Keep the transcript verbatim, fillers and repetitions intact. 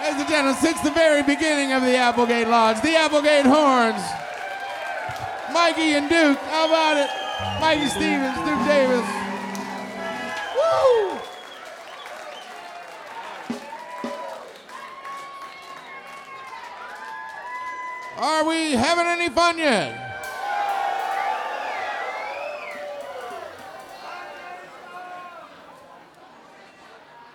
Ladies and gentlemen, since the very beginning of the Applegate Lodge, the Applegate Horns, Mikey and Duke, how about it? Mikey Stevens, Duke Davis. Woo! Are we having any fun yet?